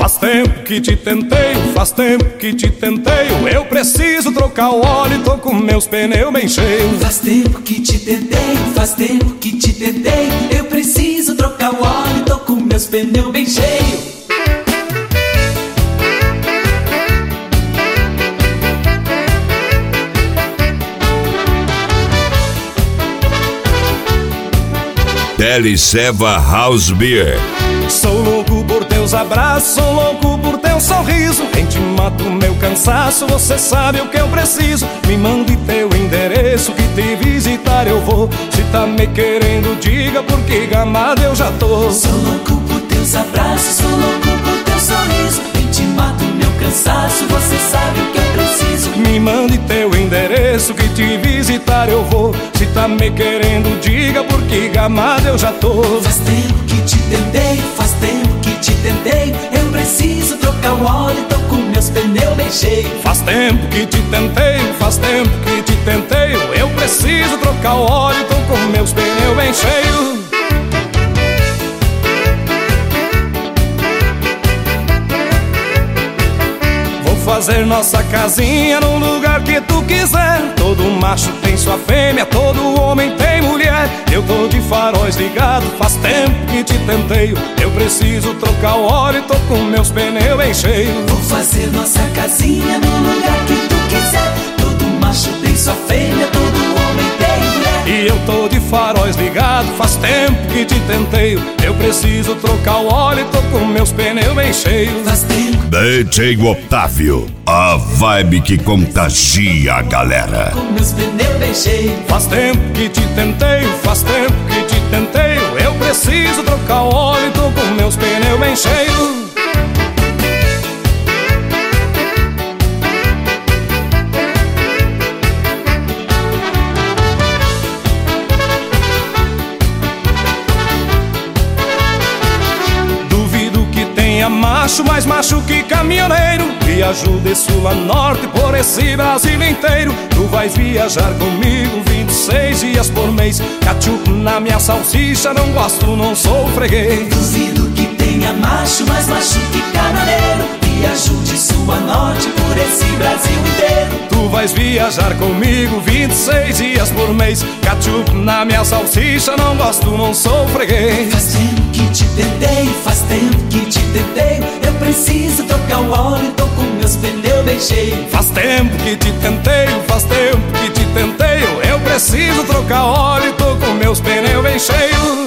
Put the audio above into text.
Faz tempo que te tentei, faz tempo que te tentei. Eu preciso trocar o óleo e tô com meus pneus bem cheios. Faz tempo que te tentei, faz tempo que te tentei. Eu preciso trocar o óleo e tô com meus pneus bem cheios. Teleceva House Beer. Sou louco por teus abraços, sou louco por teu sorriso. Quem te mata o meu cansaço, você sabe o que eu preciso. Me mande teu endereço que te visitar eu vou. Se tá me querendo, diga porque gamado eu já tô. Sou louco por teus abraços, sou louco por teu sorriso. Quem te mata o meu cansaço, você sabe o que eu preciso. Me mande teu endereço que te visitar eu vou. Se tá me querendo, diga porque gamado eu já tô. Faz tempo que te tentei, faz tempo que te tentei. Eu preciso trocar o óleo e tô com meus pneus bem cheios. Faz tempo que te tentei, faz tempo que te tentei. Eu preciso trocar o óleo e tô com meus pneus bem cheios. Fazer nossa casinha num lugar que tu quiser. Todo macho tem sua fêmea, todo homem tem mulher. Eu tô de faróis ligado, faz tempo que te tentei. Eu preciso trocar o óleo e tô com meus pneus bem cheios. Vou fazer nossa casinha num lugar que tu quiser. Todo macho tem sua fêmea, todo homem tem mulher. E eu tô de faróis ligado, faz tempo que te tentei. Eu preciso trocar o óleo e tô com meus pneus bem cheios. Faz tempo DJ Otávio, a vibe que contagia a galera. com meus pneus bem cheios. Faz tempo que te tentei, faz tempo que te tentei. Eu preciso trocar o óleo e tô com meus pneus bem cheios. Macho, mais macho que caminhoneiro. Viajo de sul a norte por esse Brasil inteiro. Tu vais viajar comigo 26 dias por mês. Cachupo na minha salsicha, não gosto, não sou freguês. Duvido que tenha macho, mais macho que caminhoneiro. Viajo de sul a norte por esse Brasil inteiro. Tu vais viajar comigo 26 dias por mês. Cachupo na minha salsicha, não gosto, não sou freguês. Faz tempo que te tentei, faz tempo que te tentei. Eu preciso trocar o óleo e tô com meus pneus bem cheios. Faz tempo que te tentei, faz tempo que te tentei. Eu preciso trocar óleo e tô com meus pneus bem cheios.